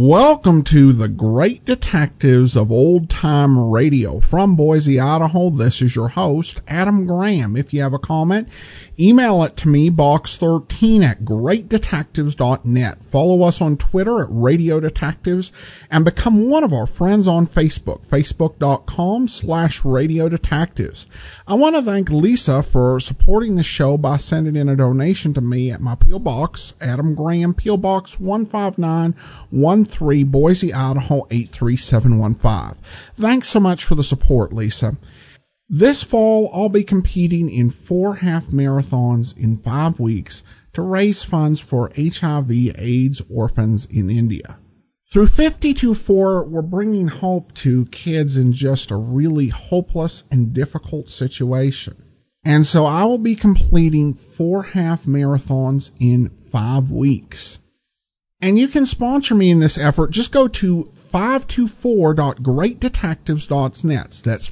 Welcome to the Great Detectives of Old Time Radio. From Boise, Idaho, this is your host, Adam Graham. If you have a comment, email it to me, box13 at greatdetectives.net. Follow us on Twitter at Radio Detectives and become one of our friends on Facebook, facebook.com/Radio Detectives. I want to thank Lisa for supporting the show by sending in a donation to me at my P.O. Box, Adam Graham, P.O. Box 15913, Boise, Idaho 83715. Thanks so much for the support, Lisa. This fall, I'll be competing in 4 half marathons in 5 weeks to raise funds for HIV/AIDS orphans in India. Through 52-4, we're bringing hope to kids in just a really hopeless and difficult situation. And so I will be completing 4 half marathons in 5 weeks. And you can sponsor me in this effort. Just go to 524.greatdetectives.net. That's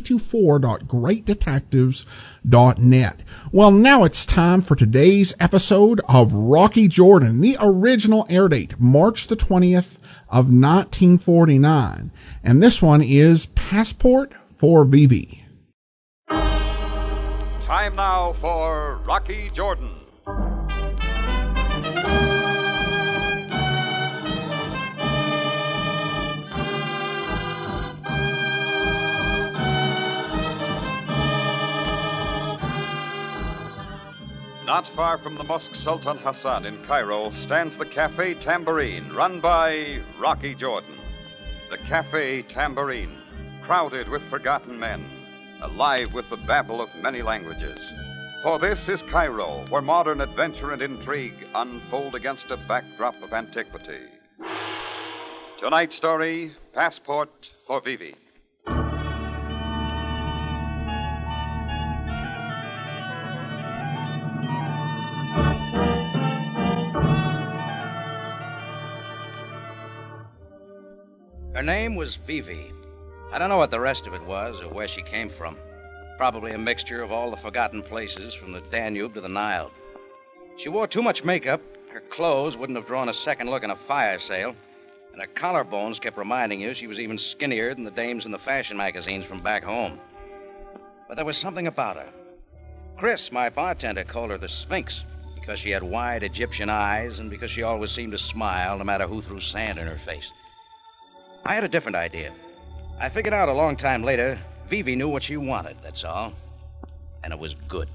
524.greatdetectives.net. Well, now it's time for today's episode of Rocky Jordan. The original air date, March the 20th of 1949. And this one is Passport for Vivi. Time now for Rocky Jordan. Not far from the Mosque Sultan Hassan in Cairo stands the Café Tambourine, run by Rocky Jordan. The Café Tambourine, crowded with forgotten men, alive with the babble of many languages. For this is Cairo, where modern adventure and intrigue unfold against a backdrop of antiquity. Tonight's story, Passport for Vivi. Her name was Vivi. I don't know what the rest of it was or where she came from. Probably a mixture of all the forgotten places from the Danube to the Nile. She wore too much makeup, her clothes wouldn't have drawn a second look in a fire sale, and her collarbones kept reminding you she was even skinnier than the dames in the fashion magazines from back home. But there was something about her. Chris, my bartender, called her the Sphinx because she had wide Egyptian eyes and because she always seemed to smile no matter who threw sand in her face. I had a different idea. I figured out a long time later, Vivi knew what she wanted, that's all. And it was good.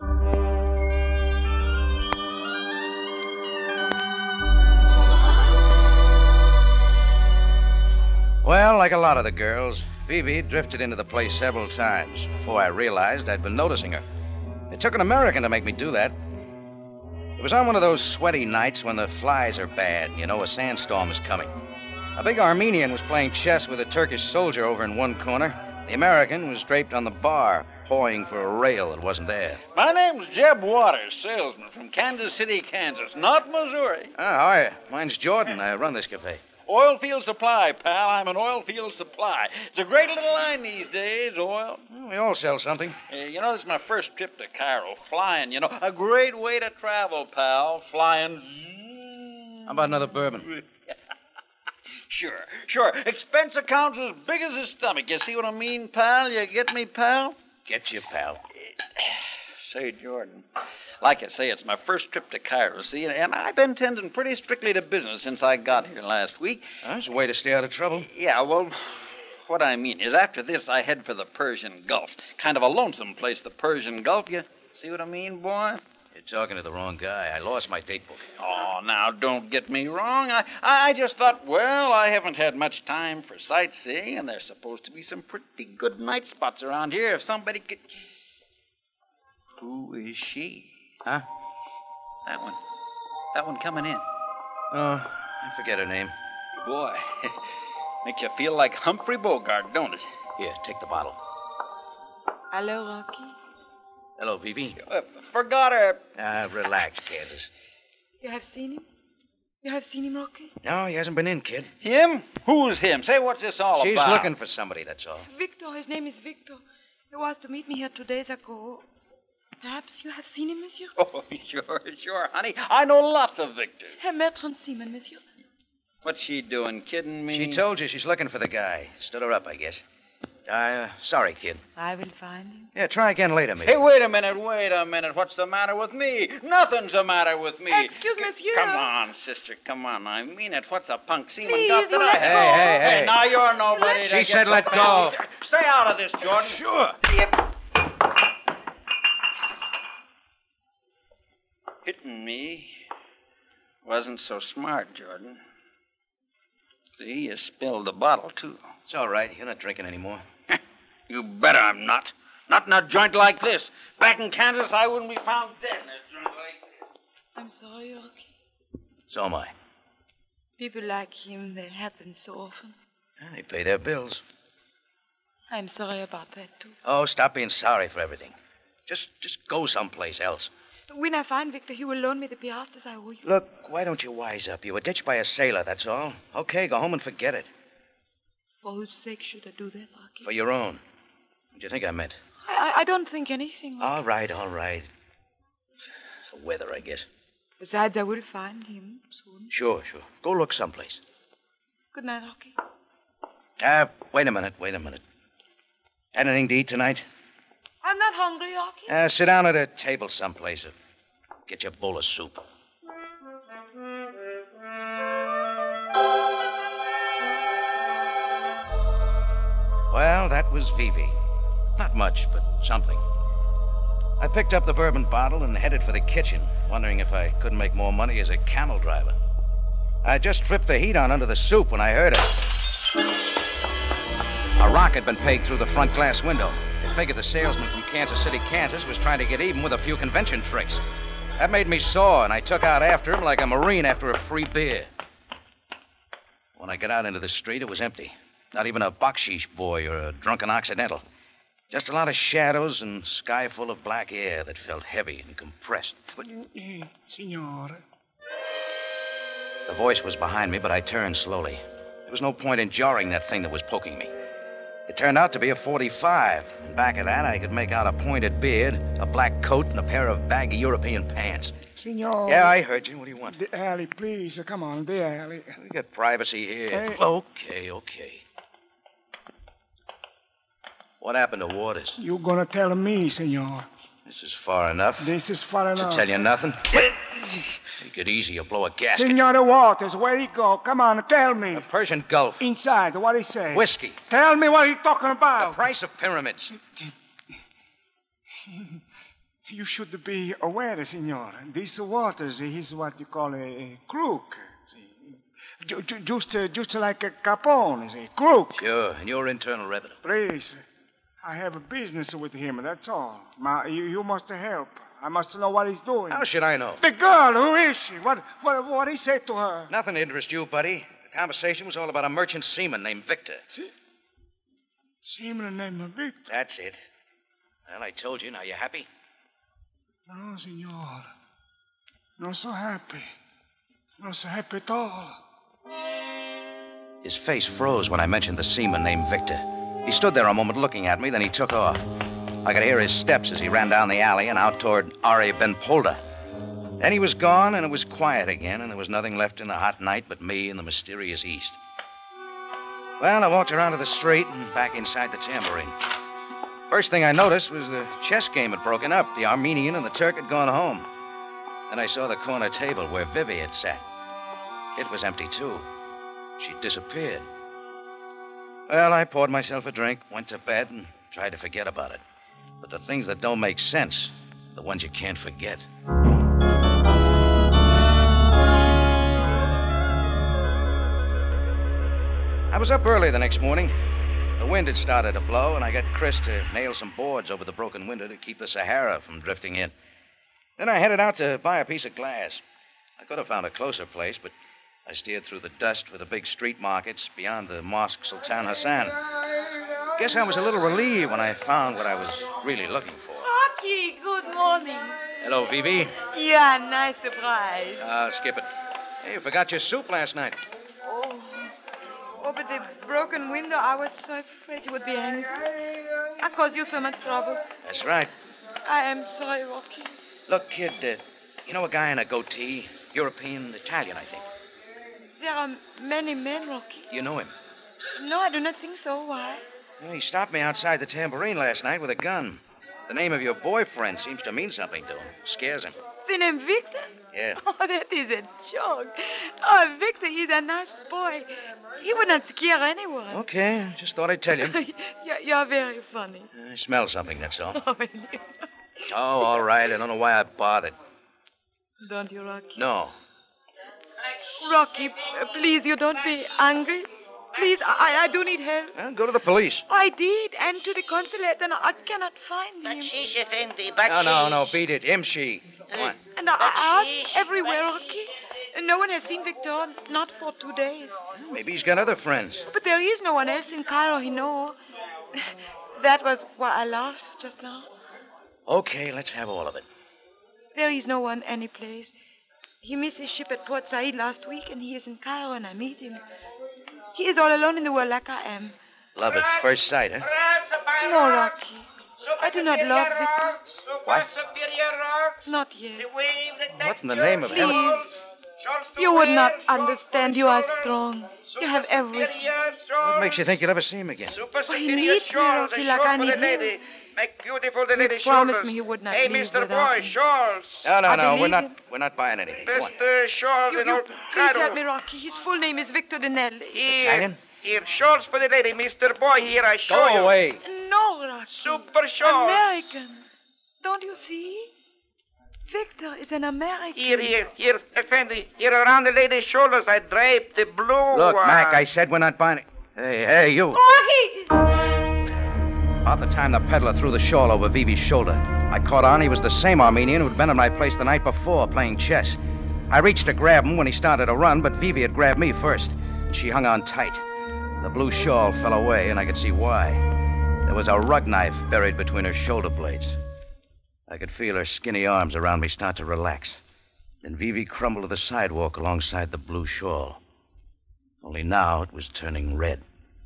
Well, like a lot of the girls, Vivi drifted into the place several times before I realized I'd been noticing her. It took an American to make me do that. It was on one of those sweaty nights when the flies are bad and you know a sandstorm is coming. A big Armenian was playing chess with a Turkish soldier over in one corner. The American was draped on the bar, pawing for a rail that wasn't there. My name's Jeb Waters, salesman from Kansas City, Kansas, not Missouri. How are you? Mine's Jordan. I run this cafe. Oilfield supply, pal. I'm an oilfield supply. It's a great little line these days, oil. Well, we all sell something. You know, this is my first trip to Cairo. Flying, you know. A great way to travel, pal. Flying. How about another bourbon? Sure. Expense account's as big as his stomach. You see what I mean, pal? You get me, pal? Get you, pal. Say, Jordan, like I say, it's my first trip to Cairo, see? And I've been tending pretty strictly to business since I got here last week. That's a way to stay out of trouble. Yeah, well, what I mean is after this, I head for the Persian Gulf. Kind of a lonesome place, the Persian Gulf. You see what I mean, boy? You're talking to the wrong guy. I lost my date book. Oh, now, don't get me wrong. I just thought, well, I haven't had much time for sightseeing, and there's supposed to be some pretty good night spots around here if somebody could... Who is she? Huh? That one coming in. Oh, I forget her name. Boy, makes you feel like Humphrey Bogart, don't it? Here, take the bottle. Hello, Rocky. Hello, Vivi. Forgot her. Relax, Kansas. You have seen him? You have seen him, Rocky? No, he hasn't been in, kid. Him? Who's him? Say, what's this all She's about? She's looking for somebody, that's all. Victor. His name is Victor. He was to meet me here 2 days ago. Perhaps you have seen him, monsieur? Oh, sure, honey. I know lots of Victors. Herr Bertrand Seaman, monsieur. What's she doing, kidding me? She told you she's looking for the guy. Stood her up, I guess. Sorry, kid. I will find him. Yeah, try again later, maybe. Hey, wait a minute. What's the matter with me? Nothing's the matter with me. Excuse me, monsieur. Come on, sister, come on. I mean it. What's a punk seaman Please, got that you I let have? go. Hey. Now you're nobody. She to get said so let go. fancy. Stay out of this, Jordan. Sure. Hitting me wasn't so smart, Jordan. See, you spilled the bottle, too. It's all right. You're not drinking anymore. You bet I'm not. Not in a joint like this. Back in Kansas, I wouldn't be found dead in a joint like this. I'm sorry, Rocky. So am I. People like him, they happen so often. They pay their bills. I'm sorry about that, too. Oh, stop being sorry for everything. Just go someplace else. When I find Victor, he will loan me the piastres I owe you. Look, why don't you wise up? You were ditched by a sailor, that's all. Okay, go home and forget it. For whose sake should I do that, Rocky? For your own. What do you think I meant? I don't think anything. All right. It's the weather, I guess. Besides, I will find him soon. Sure. Go look someplace. Good night, Rocky. Wait a minute. Had anything to eat tonight? I'm not hungry, Rocky. Sit down at a table someplace. Get you a bowl of soup. Well, that was Vivi. Not much, but something. I picked up the bourbon bottle and headed for the kitchen, wondering if I couldn't make more money as a camel driver. I just tripped the heat on under the soup when I heard it. A rock had been pegged through the front glass window. I figured the salesman from Kansas City, Kansas, was trying to get even with a few convention tricks. That made me sore, and I took out after him like a Marine after a free beer. When I got out into the street, it was empty. Not even a baksheesh boy or a drunken Occidental. Just a lot of shadows and sky full of black air that felt heavy and compressed. Signor. The voice was behind me, but I turned slowly. There was no point in jarring that thing that was poking me. It turned out to be a .45. And back of that, I could make out a pointed beard, a black coat, and a pair of baggy European pants. Signor. Yeah, I heard you. What do you want? The alley, please. Come on, the alley. We got privacy here. Hey. Okay. What happened to Waters? You gonna tell me, senor. This is far enough. This is far enough. To tell you nothing? Take it easy, you'll blow a gasket. Senor Waters, where he go? Come on, tell me. The Persian Gulf. Inside, what he say? Whiskey. Tell me what he talking The about. price of pyramids. You should be aware, senor. This Waters, he's what you call a crook. See? Just like a Capone, see? Crook. Sure, and your internal revenue. Please. I have a business with him, that's all. You must help. I must know what he's doing. How should I know? The girl, who is she? What he said to her? Nothing to interest you, buddy. The conversation was all about a merchant seaman named Victor. Seaman named Victor? That's it. Well, I told you. Now you happy? No, senor. Not so happy. Not so happy at all. His face froze when I mentioned the seaman named Victor. He stood there a moment looking at me, then he took off. I could hear his steps as he ran down the alley and out toward Ari Ben Polda. Then he was gone, and it was quiet again, and there was nothing left in the hot night but me and the mysterious East. Well, I walked around to the street and back inside the tambourine. First thing I noticed was the chess game had broken up. The Armenian and the Turk had gone home. Then I saw the corner table where Vivi had sat. It was empty, too. She'd disappeared. Well, I poured myself a drink, went to bed, and tried to forget about it. But the things that don't make sense, the ones you can't forget. I was up early the next morning. The wind had started to blow, and I got Chris to nail some boards over the broken window to keep the Sahara from drifting in. Then I headed out to buy a piece of glass. I could have found a closer place, but I steered through the dust for the big street markets beyond the Mosque Sultan Hassan. Guess I was a little relieved when I found what I was really looking for. Rocky, good morning. Hello, Vivi. Yeah, nice surprise. Skip it. Hey, you forgot your soup last night. Oh, but the broken window, I was so afraid you would be angry. I caused you so much trouble. That's right. I am sorry, Rocky. Look, kid, you know a guy in a goatee? European, Italian, I think. There are many men, Rocky. You know him? No, I do not think so. Why? Well, he stopped me outside the Tambourine last night with a gun. The name of your boyfriend seems to mean something to him. Scares him. The name Victor? Yeah. Oh, that is a joke. Oh, Victor, he's a nice boy. He would not scare anyone. Okay, just thought I'd tell you. You're very funny. I smell something, that's all. Oh, Oh, all right. I don't know why I bothered. don't you, Rocky? No. Rocky, please, you don't be angry. Please, I do need help. Well, go to the police. I did, and to the consulate, and I cannot find him. Bakshish, Effendi, No, beat it. Him, she. Come on. And I asked everywhere, Rocky. No one has seen Victor, not for 2 days. Maybe he's got other friends. But there is no one else in Cairo he knows. That was why I laughed just now. Okay, let's have all of it. There is no one anyplace. He missed his ship at Port Said last week, and he is in Cairo, and I meet him. He is all alone in the world like I am. Love at first sight, huh? No, Rocky. I do not love Victor. What? Not yet. What in the name of heaven? Please. You would not understand. You are strong. You have everything. What makes you think you'll ever see him again? He needs me, Rocky, like I need him. Make beautiful the lady He promised shoulders. me he would not Hey, leave Mr. without Boy, me. shawls. No, I we're believe we're not buying anything. Go on. Best shawls in old Please Cairo. help me, Rocky. His full name is Victor Dinelli. Italian? Here, shawls for the lady, Mr. Boy. Here, I show Go you. away. No, Rocky. Super shawls. American. Don't you see? Victor is an American. Here, Effendi. Here, around the lady's shoulders, I draped the blue. Look, Mac, I said we're not buying it. Hey, you. Rocky! About the time the peddler threw the shawl over Vivi's shoulder, I caught on he was the same Armenian who'd been at my place the night before playing chess. I reached to grab him when he started to run, but Vivi had grabbed me first. She hung on tight. The blue shawl fell away, and I could see why. There was a rug knife buried between her shoulder blades. I could feel her skinny arms around me start to relax. Then Vivi crumbled to the sidewalk alongside the blue shawl. Only now it was turning red.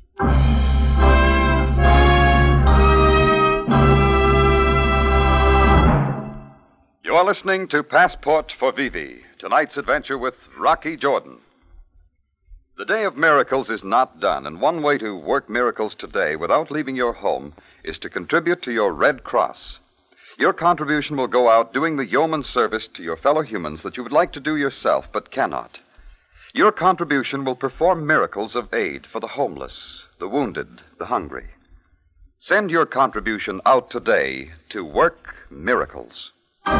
You're listening to Passport for Vivi, tonight's adventure with Rocky Jordan. The Day of Miracles is not done, and one way to work miracles today without leaving your home is to contribute to your Red Cross. Your contribution will go out doing the yeoman service to your fellow humans that you would like to do yourself but cannot. Your contribution will perform miracles of aid for the homeless, the wounded, the hungry. Send your contribution out today to Work Miracles.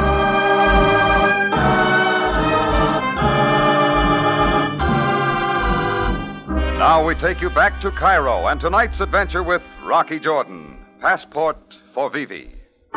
Now we take you back to Cairo and tonight's adventure with Rocky Jordan, Passport for Vivi.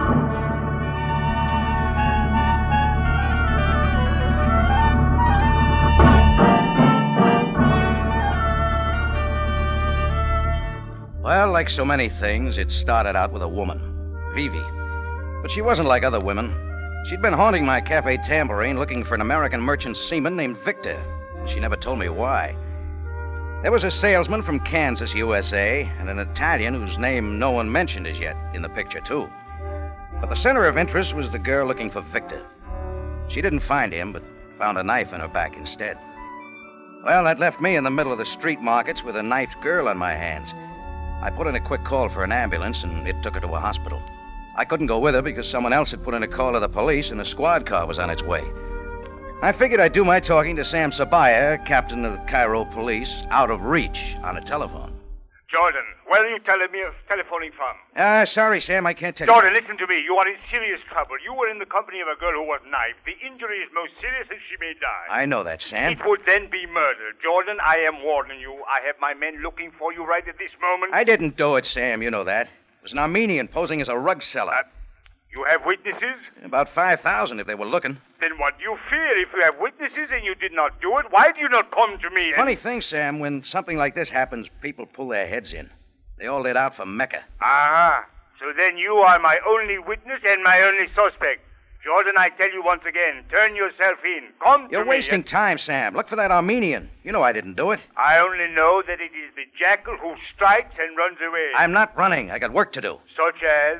Well, like so many things, it started out with a woman, Vivi. But she wasn't like other women. She'd been haunting my Cafe Tambourine looking for an American merchant seaman named Victor. She never told me why. There was a salesman from Kansas, USA, and an Italian whose name no one mentioned as yet in the picture, too. But the center of interest was the girl looking for Victor. She didn't find him, but found a knife in her back instead. Well, that left me in the middle of the street markets with a knifed girl on my hands. I put in a quick call for an ambulance, and it took her to a hospital. I couldn't go with her because someone else had put in a call to the police, and a squad car was on its way. I figured I'd do my talking to Sam Sabaya, captain of the Cairo police, out of reach on a telephone. Jordan, where are you telephoning from? Sorry, Sam, I can't tell you. Jordan, listen to me. You are in serious trouble. You were in the company of a girl who was knifed. The injury is most serious and she may die. I know that, Sam. It would then be murder. Jordan, I am warning you. I have my men looking for you right at this moment. I didn't do it, Sam. You know that. It was an Armenian posing as a rug seller. You have witnesses? About 5,000 if they were looking. Then what do you fear? If you have witnesses and you did not do it, why do you not come to me? Funny thing, Sam, when something like this happens, people pull their heads in. They all lit out for Mecca. Ah, so then you are my only witness and my only suspect. Jordan, I tell you once again, turn yourself in. Come to me. You're wasting time, Sam. Look for that Armenian. You know I didn't do it. I only know that it is the jackal who strikes and runs away. I'm not running. I got work to do. Such as?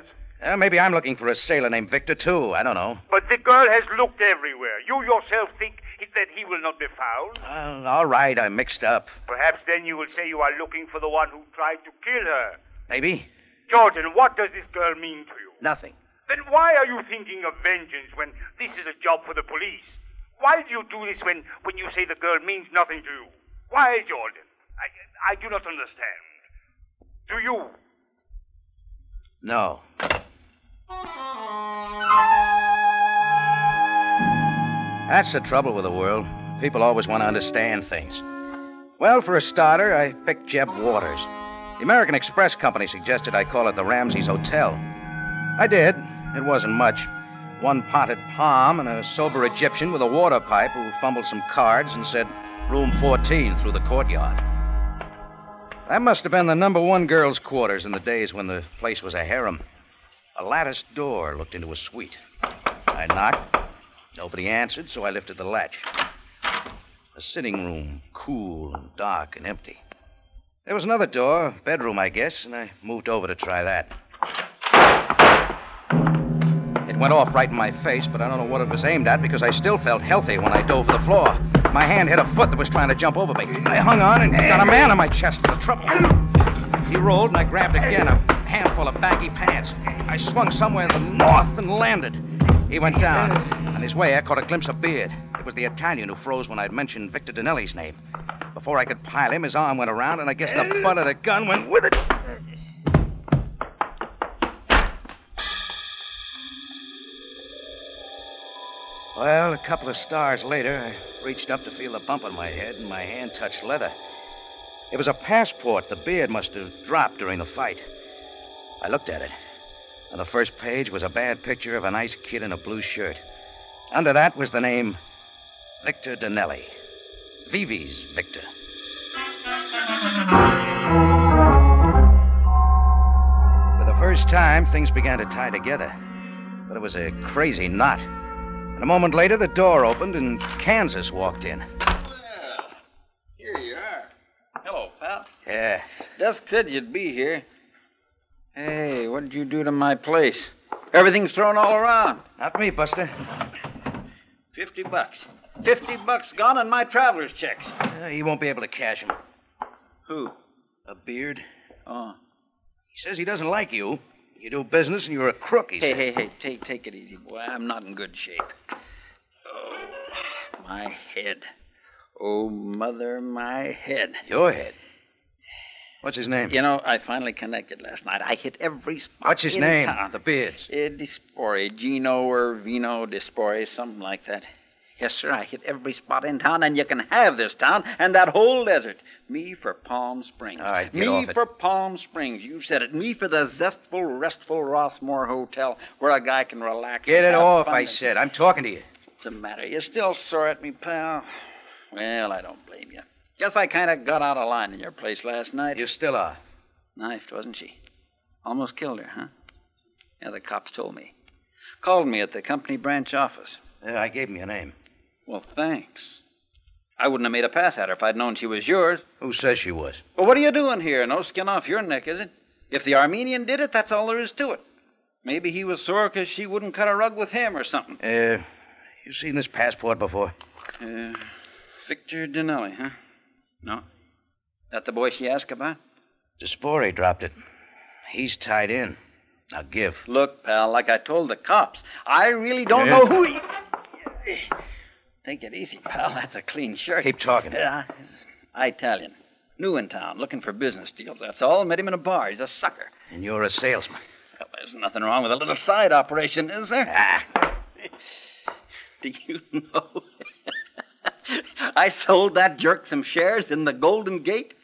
Maybe I'm looking for a sailor named Victor, too. I don't know. But the girl has looked everywhere. You yourself think that he will not be found? All right, I'm mixed up. Perhaps then you will say you are looking for the one who tried to kill her. Maybe. Jordan, what does this girl mean to you? Nothing. Then why are you thinking of vengeance when this is a job for the police? Why do you do this when you say the girl means nothing to you? Why, Jordan? I do not understand. Do you? No. That's the trouble with the world. People always want to understand things. Well, for a starter, I picked Jeb Waters. The American Express Company suggested I call it the Ramses Hotel. I did. It wasn't much. One potted palm and a sober Egyptian with a water pipe who fumbled some cards and said, Room 14 through the courtyard. That must have been the number one girls' quarters in the days when the place was a harem. A latticed door looked into a suite. I knocked. Nobody answered, so I lifted the latch. A sitting room, cool and dark and empty. There was another door, bedroom, I guess, and I moved over to try that. It went off right in my face, but I don't know what it was aimed at because I still felt healthy when I dove for the floor. My hand hit a foot that was trying to jump over me. I hung on and got a man on my chest for the trouble. He rolled and I grabbed again, a handful of baggy pants. I swung somewhere in the north and landed. He went down. On his way, I caught a glimpse of Beard. It was the Italian who froze when I'd mentioned Victor Dinelli's name. Before I could pile him, his arm went around, and I guess the butt of the gun went with it. Well, a couple of stars later, I reached up to feel the bump on my head, and my hand touched leather. It was a passport the Beard must have dropped during the fight. I looked at it. On the first page was a bad picture of a nice kid in a blue shirt. Under that was the name Victor Dinelli. Vivi's Victor. For the first time, things began to tie together. But it was a crazy knot. And a moment later, the door opened and Kansas walked in. Well, here you are. Hello, pal. Yeah. Desk said you'd be here. Hey, what did you do to my place? Everything's thrown all around. Not me, Buster. $50. $50 gone on my traveler's checks. He won't be able to cash them. Who? A Beard. Oh. He says he doesn't like you. You do business and you're a crook, he said. Hey, take it easy, boy. I'm not in good shape. Oh, my head. Oh, mother, my head. Your head? What's his name? You know, I finally connected last night. I hit every spot. What's his in name? Town. The Beard's. Dispore. Gino or Vino Dispore, something like that. Yes, sir, I hit every spot in town, and you can have this town and that whole desert. Me for Palm Springs. All right, get Me off it. for Palm Springs. You said it. Me for the zestful, restful Rothmore Hotel where a guy can relax. Get and it have off, fun I and- said. I'm talking to you. What's the matter? You still sore at me, pal? Well, I don't blame you. Guess I kind of got out of line in your place last night. You still are. Knifed, wasn't she? Almost killed her, huh? Yeah, the cops told me. Called me at the company branch office. Yeah, I gave him your name. Well, thanks. I wouldn't have made a pass at her if I'd known she was yours. Who says she was? But what are you doing here? No skin off your neck, is it? If the Armenian did it, that's all there is to it. Maybe he was sore because she wouldn't cut a rug with him or something. You seen this passport before? Victor Dinelli, huh? No. That the boy she asked about? Dispore dropped it. He's tied in. Now give. Look, pal, like I told the cops, I really don't know who he... Take it easy, pal. That's a clean shirt. Keep talking. Italian. New in town, looking for business deals, that's all. Met him in a bar. He's a sucker. And you're a salesman. Well, there's nothing wrong with a little side operation, is there? Do you know? I sold that jerk some shares in the Golden Gate.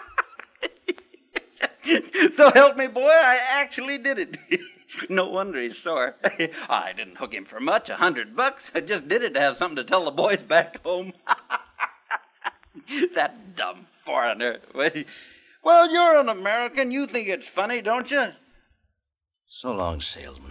So help me, boy, I actually did it. No wonder he's sore. I didn't hook him for much, $100. I just did it to have something to tell the boys back home. That dumb foreigner. Well, you're an American. You think it's funny, don't you? So long, salesman.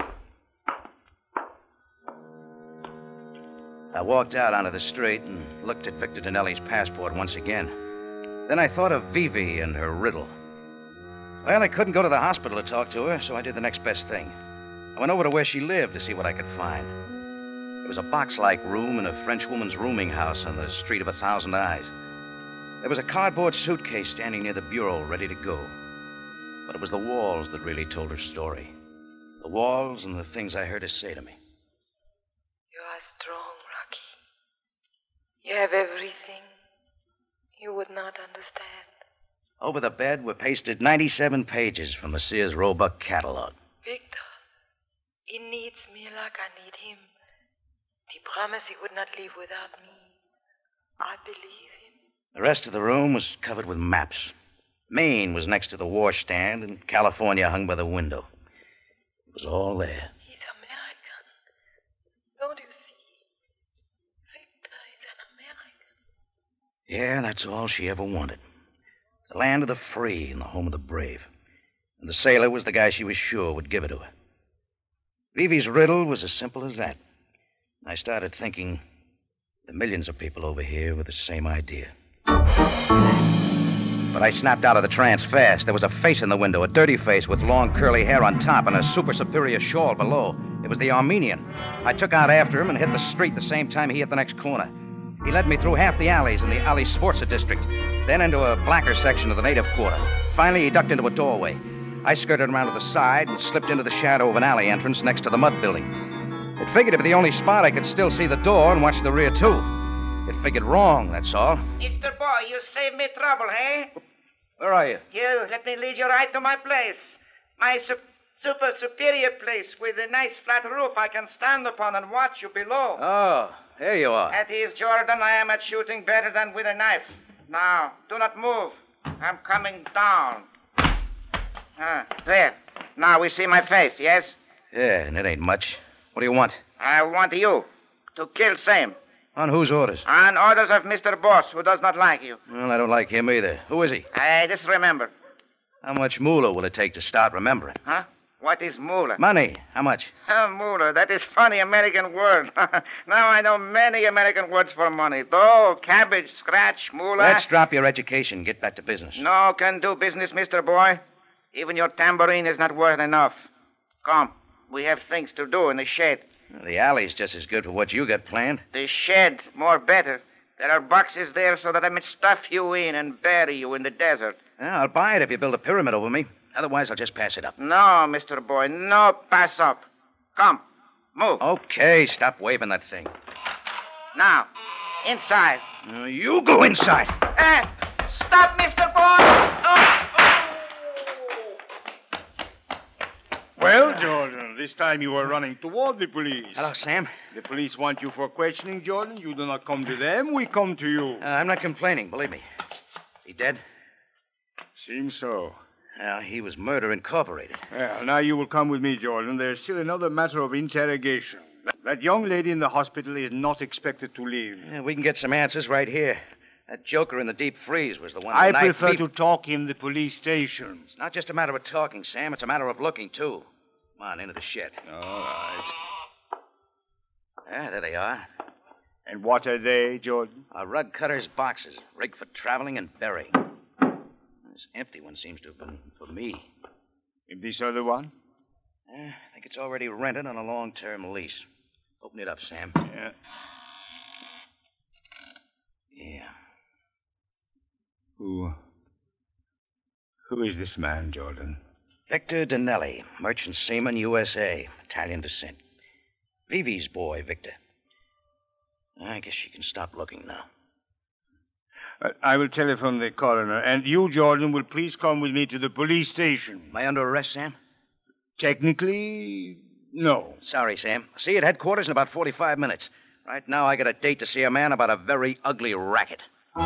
I walked out onto the street and looked at Victor Dinelli's passport once again. Then I thought of Vivi and her riddle. Well, I couldn't go to the hospital to talk to her, so I did the next best thing. I went over to where she lived to see what I could find. It was a box-like room in a Frenchwoman's rooming house on the Street of 1,000 Eyes. There was a cardboard suitcase standing near the bureau, ready to go. But it was the walls that really told her story. The walls and the things I heard her say to me. You are strong, Rocky. You have everything. You would not understand. Over the bed were pasted 97 pages from the Sears Roebuck catalog. Victor, he needs me like I need him. He promised he would not leave without me. I believe him. The rest of the room was covered with maps. Maine was next to the washstand, and California hung by the window. It was all there. He's American. Don't you see? Victor is an American. Yeah, that's all she ever wanted. The land of the free and the home of the brave. And the sailor was the guy she was sure would give it to her. Vivi's riddle was as simple as that. I started thinking the millions of people over here with the same idea. But I snapped out of the trance fast. There was a face in the window, a dirty face with long curly hair on top and a super superior shawl below. It was the Armenian. I took out after him and hit the street the same time he hit the next corner. He led me through half the alleys in the Ali Sforza district, then into a blacker section of the native quarter. Finally, he ducked into a doorway. I skirted around to the side and slipped into the shadow of an alley entrance next to the mud building. It figured to be the only spot I could still see the door and watch the rear, too. It figured wrong, that's all. Mr. Boy, you saved me trouble, hey? Where are you? You, let me lead you right to my place. My super superior place with a nice flat roof I can stand upon and watch you below. Oh, here you are. That is, Jordan, I am at shooting better than with a knife. Now, do not move. I'm coming down. There. Now we see my face, yes? Yeah, and it ain't much. What do you want? I want you to kill Sam. On whose orders? On orders of Mr. Boss, who does not like you. Well, I don't like him either. Who is he? I just remember. How much moolah will it take to start remembering? Huh? What is moolah? Money. How much? Moolah, that is funny American word. Now I know many American words for money. Dough, cabbage, scratch, moolah. Let's drop your education and get back to business. No can do business, Mr. Boy. Even your tambourine is not worth enough. Come, we have things to do in the shed. The alley's just as good for what you got planned. The shed, more better. There are boxes there so that I may stuff you in and bury you in the desert. Yeah, I'll buy it if you build a pyramid over me. Otherwise, I'll just pass it up. No, Mr. Boy, no pass up. Come, move. Okay, stop waving that thing. Now, inside. You go inside. Stop, Mr. Boy! Well, Jordan, this time you are running toward the police. Hello, Sam. The police want you for questioning, Jordan. You do not come to them, we come to you. I'm not complaining, believe me. He dead? Seems so. Well, he was Murder Incorporated. Well, now you will come with me, Jordan. There's still another matter of interrogation. That young lady in the hospital is not expected to leave. Yeah, we can get some answers right here. That joker in the deep freeze was the one. I prefer to talk in the police station. It's not just a matter of talking, Sam. It's a matter of looking, too. Come on, into the shed. All right. Yeah, there they are. And what are they, Jordan? A rug cutter's boxes, rigged for traveling and burying. This empty one seems to have been for me. And this other one? I think it's already rented on a long-term lease. Open it up, Sam. Yeah. Yeah. Who is this man, Jordan? Victor Donnelly, merchant seaman, USA, Italian descent. Vivi's boy, Victor. I guess she can stop looking now. I will telephone the coroner, and you, Jordan, will please come with me to the police station. Am I under arrest, Sam? Technically, no. Sorry, Sam. See you at headquarters in about 45 minutes. Right now, I got a date to see a man about a very ugly racket.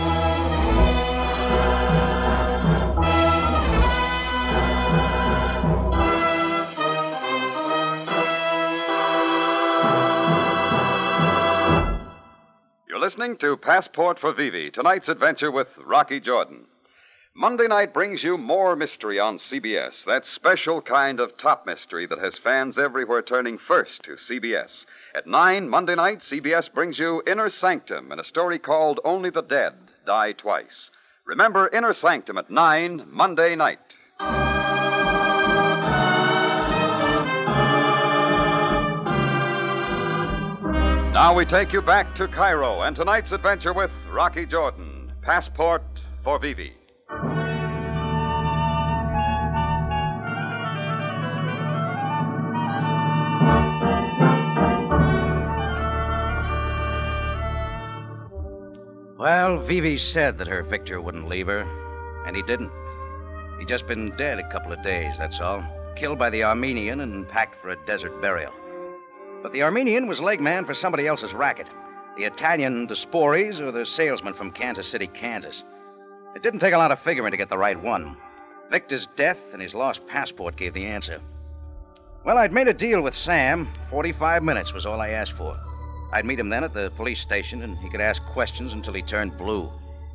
You're listening to Passport for Vivi, tonight's adventure with Rocky Jordan. Monday night brings you more mystery on CBS, that special kind of top mystery that has fans everywhere turning first to CBS. At 9 Monday night, CBS brings you Inner Sanctum and a story called Only the Dead Die Twice. Remember Inner Sanctum at 9 Monday night. Now we take you back to Cairo and tonight's adventure with Rocky Jordan, Passport for Vivi. Well, Vivi said that her Victor wouldn't leave her, and he didn't. He'd just been dead a couple of days, that's all. Killed by the Armenian and packed for a desert burial. But the Armenian was leg man for somebody else's racket. The Italian Desporis or the salesman from Kansas City, Kansas. It didn't take a lot of figuring to get the right one. Victor's death and his lost passport gave the answer. Well, I'd made a deal with Sam. 45 minutes was all I asked for. I'd meet him then at the police station, and he could ask questions until he turned blue.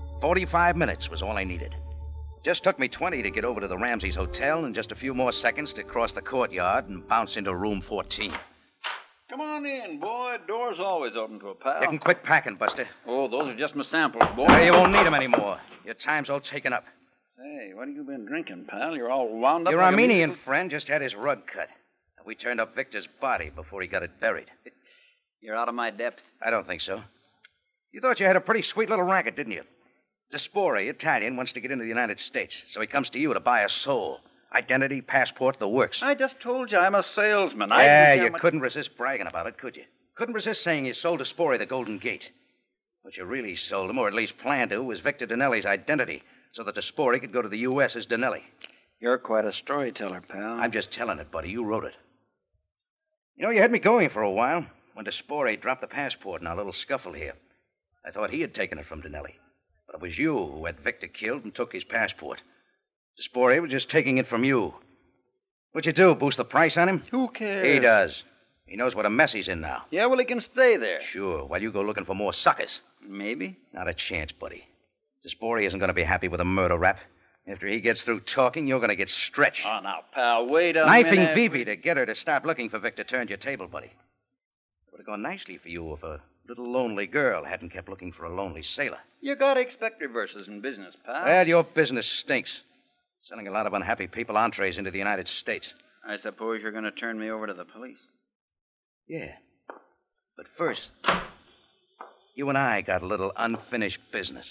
45 minutes was all I needed. Just took me 20 to get over to the Ramses Hotel, and just a few more seconds to cross the courtyard and bounce into room 14. Come on in, boy. Door's always open to a pal. You can quit packing, Buster. Oh, those are just my samples, boy. Well, you won't need them anymore. Your time's all taken up. Hey, what have you been drinking, pal? You're all wound up. Your like Armenian friend just had his rug cut. We turned up Victor's body before he got it buried. You're out of my depth. I don't think so. You thought you had a pretty sweet little racket, didn't you? Despori, Italian, wants to get into the United States, so he comes to you to buy a soul. Identity, passport, the works. I just told you I'm a salesman. You couldn't resist bragging about it, could you? Couldn't resist saying you sold Despori the Golden Gate. What you really sold him, or at least planned to, was Victor Dinelli's identity, so that Despori could go to the U.S. as Dinelli. You're quite a storyteller, pal. I'm just telling it, buddy. You wrote it. You know, you had me going for a while when Despori dropped the passport in our little scuffle here. I thought he had taken it from Dinelli. But it was you who had Victor killed and took his passport. Despori was just taking it from you. What'd you do, boost the price on him? Who cares? He does. He knows what a mess he's in now. Yeah, well, he can stay there. Sure, while you go looking for more suckers. Maybe. Not a chance, buddy. Despori isn't going to be happy with a murder rap. After he gets through talking, you're going to get stretched. Oh, now, pal, wait a minute. Knifing Vivi to get her to start looking for Victor turned your table, buddy. It would have gone nicely for you if a little lonely girl hadn't kept looking for a lonely sailor. You gotta expect reverses in business, pal. Well, your business stinks. Selling a lot of unhappy people entrees into the United States. I suppose you're going to turn me over to the police. Yeah. But first, you and I got a little unfinished business.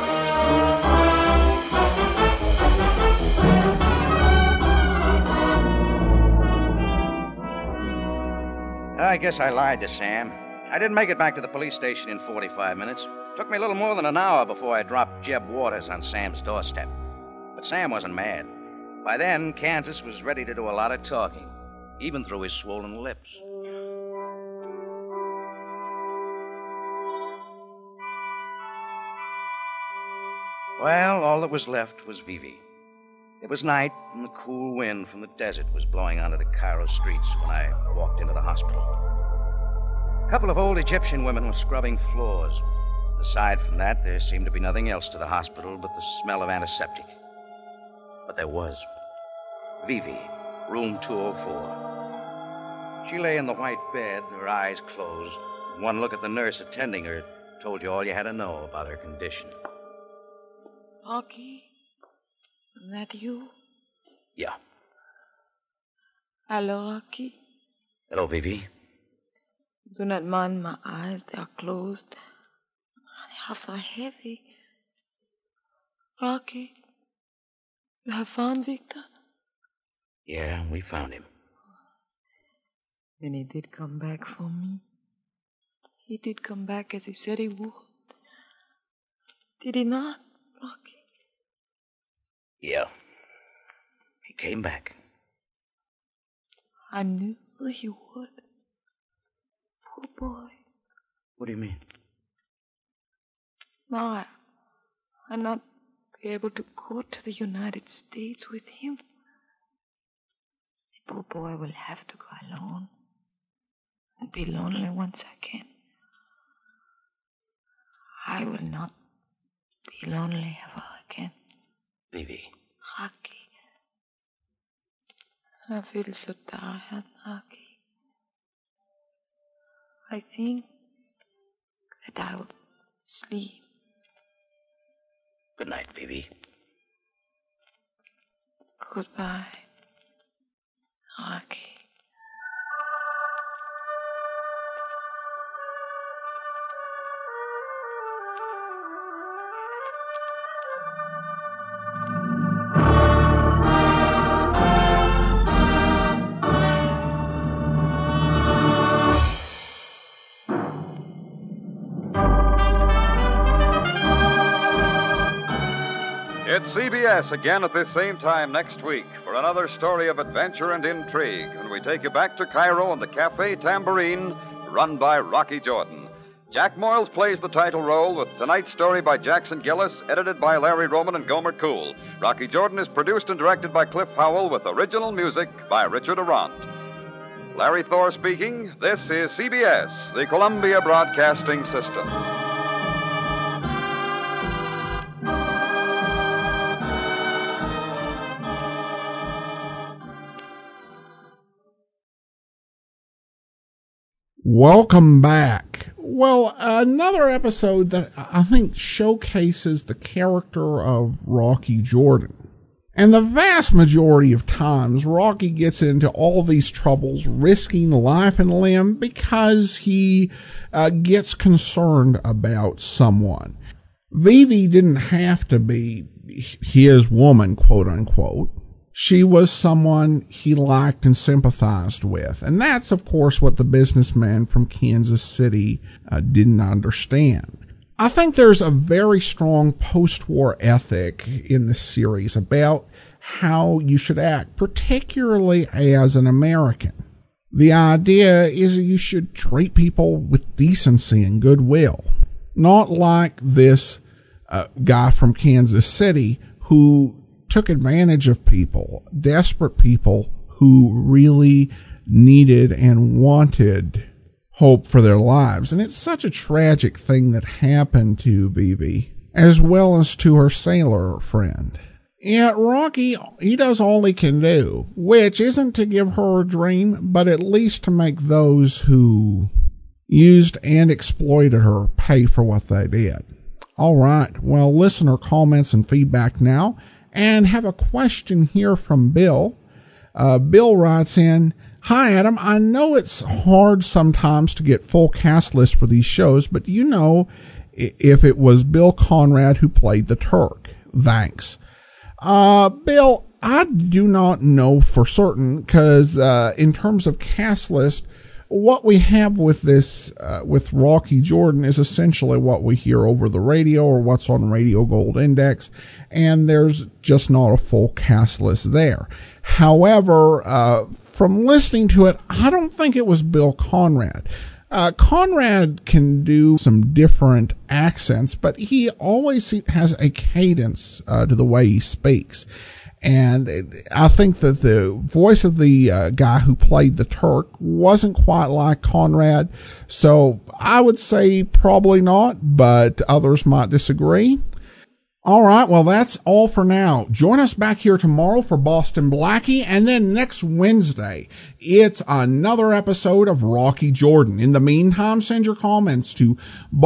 I guess I lied to Sam. I didn't make it back to the police station in 45 minutes. Took me a little more than an hour before I dropped Jeb Waters on Sam's doorstep. But Sam wasn't mad. By then, Kansas was ready to do a lot of talking, even through his swollen lips. Well, all that was left was Vivi. It was night, and the cool wind from the desert was blowing onto the Cairo streets when I walked into the hospital. A couple of old Egyptian women were scrubbing floors. Aside from that, there seemed to be nothing else to the hospital but the smell of antiseptic. But there was. Vivi, room 204. She lay in the white bed, her eyes closed. One look at the nurse attending her told you all you had to know about her condition. Rocky, is that you? Yeah. Hello, Rocky. Hello, Vivi. Do not mind my eyes. They are closed. They are so heavy. Rocky, you have found Victor? Yeah, we found him. Then he did come back for me. He did come back as he said he would. Did he not, Rocky? Yeah. He came back. I knew he would. Poor boy. What do you mean? Now I'll not be able to go to the United States with him. The poor boy will have to go alone and be lonely once again. I will not be lonely ever again. Vivi. Rocky. I feel so tired, Rocky. I think that I will sleep. Good night, Vivi. Goodbye, Rocky. It's CBS again at this same time next week for another story of adventure and intrigue, when we take you back to Cairo and the Café Tambourine, run by Rocky Jordan. Jack Moyles plays the title role, with tonight's story by Jackson Gillis, edited by Larry Roman and Gomer Cool. Rocky Jordan is produced and directed by Cliff Howell, with original music by Richard Arant. Larry Thor speaking. This is CBS, the Columbia Broadcasting System. Welcome back. Well, another episode that I think showcases the character of Rocky Jordan. And the vast majority of times, Rocky gets into all these troubles, risking life and limb because he gets concerned about someone. Vivi didn't have to be his woman, quote unquote. She was someone he liked and sympathized with. And that's, of course, what the businessman from Kansas City didn't understand. I think there's a very strong post-war ethic in the series about how you should act, particularly as an American. The idea is you should treat people with decency and goodwill, not like this guy from Kansas City who took advantage of people, desperate people who really needed and wanted hope for their lives. And it's such a tragic thing that happened to Vivi, as well as to her sailor friend. Yet Rocky, he does all he can do, which isn't to give her a dream, but at least to make those who used and exploited her pay for what they did. All right, well, listener comments and feedback now. And have a question here from Bill. Bill writes in, "Hi, Adam. I know it's hard sometimes to get full cast lists for these shows, but do you know if it was Bill Conrad who played the Turk? Thanks." Bill, I do not know for certain, because in terms of cast list, what we have with this, with Rocky Jordan, is essentially what we hear over the radio or what's on Radio Gold Index, and there's just not a full cast list there. However, from listening to it, I don't think it was Bill Conrad. Conrad can do some different accents, but he always has a cadence to the way he speaks. And I think that the voice of the guy who played the Turk wasn't quite like Conrad. So I would say probably not, but others might disagree. All right, well, that's all for now. Join us back here tomorrow for Boston Blackie, and then next Wednesday, it's another episode of Rocky Jordan. In the meantime, send your comments to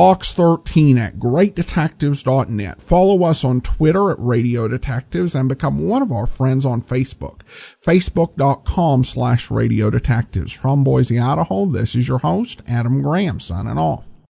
box13@greatdetectives.net. Follow us on Twitter at Radio Detectives and become one of our friends on Facebook. Facebook.com/Radio Detectives. From Boise, Idaho, this is your host, Adam Graham, signing off.